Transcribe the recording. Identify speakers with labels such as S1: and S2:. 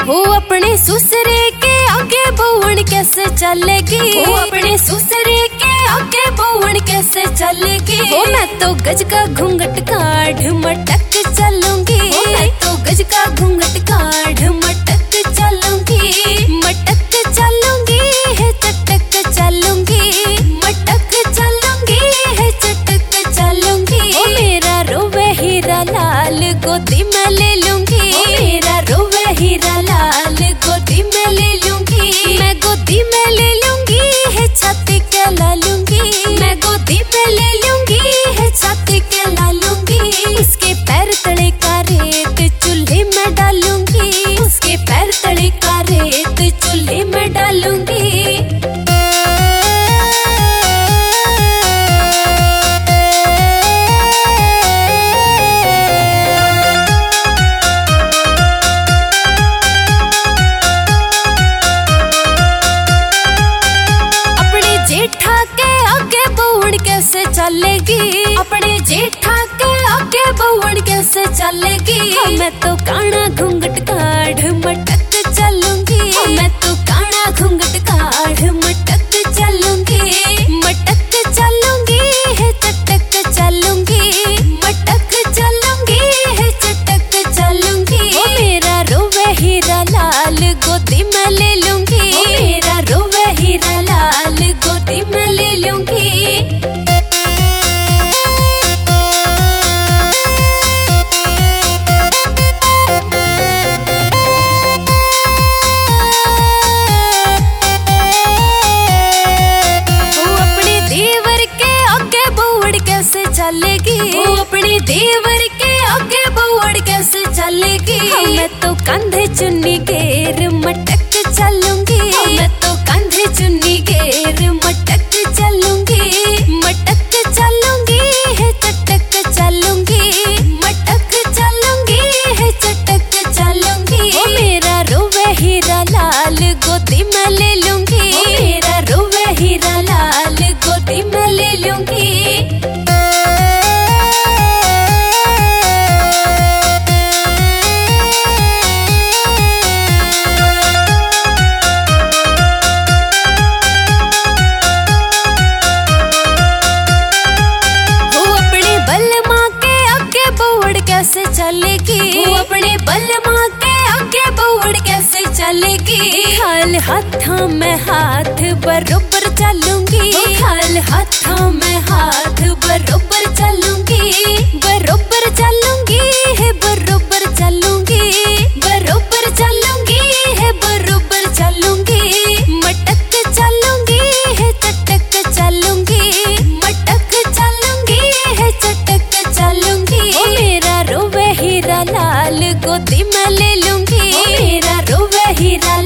S1: वो अपने सुसरे के आगे बहुवन कैसे चलेगी, वो अपने सुसरे के आगे बहुवन कैसे चलेगी। वो मैं तो गज का घूंघट काढ़ मटक चलूंगी, मैं तो गज का घूंघट काढ़ मटक चलूंगी, मटक चलूंगी है चटक चलूंगी, मटक चलूंगी है चटक चलूंगी। ओ मेरा रोवे हीरा लाल गोदी में ले लूंगी, ओ मेरा रोवे हीरा लाल गोदी में ले लूंगी, मैं गोदी में ले लूंगी है छाती के ला लूंगी, मैं गोदी में ले लूंगी है छाती के ला लूंगी। उसके पैर तले का रेत चूल्हे में डालूंगी, उसके पैर तले का रेत चूल्हे में डालूंगी। जेठा के आगे बहुवन कैसे चलेगी, अपने जेठा के आगे बहुवन कैसे चलेगी। मैं तो काना घूंघट काढ़ मटक चलूंगी, मैं तो काना घूंघट काढ़ मटक चलूंगी, मटक चलूंगी है चटक चलूंगी, मटक चलूंगी है चटक चलूंगी। ओ मेरा रोवे हीरा लाल गोदी में ले लूंगी, ओ मेरा रोवे हीरा लाल गोदी में ले लूंगी। वो अपने देवर के आगे बहुवन कैसे चलेगी, वो अपने देवर के आगे बहुवन कैसे चलेगी। मैं तो कंधे चुन्नी घेर मटक चलूंगी, मैं तो कंधे चुन्नी घेर मटक चलूंगी, मटक चलूंगी है चटक चलूंगी, मटक चलूंगी है चटक चलूंगी। ओ मेरा रोवे हीरा लाल गोदी में ले लूंगी, ओ मेरा रोवे हीरा लाल गोदी में ले लूंगी। कैसे चलेगी, वो अपने बलमा के आगे बहुवन कैसे चलेगी। खाल हाथों में हाथ बरोबर चलूंगी, खाल हाथों में हाथ बरोबर चलूंगी, बरोबर चलूंगी है बरोबर चलूंगी, बरोबर चलूंगी है बरोबर चलूंगी, मटक चलूंगी है चटक चलूंगी, मटक चलूंगी है चटक चलूंगी। ओ मेरा रोवे हीरा लाल गोदी में ले लूंगी, ओ मेरा रोवे हीरा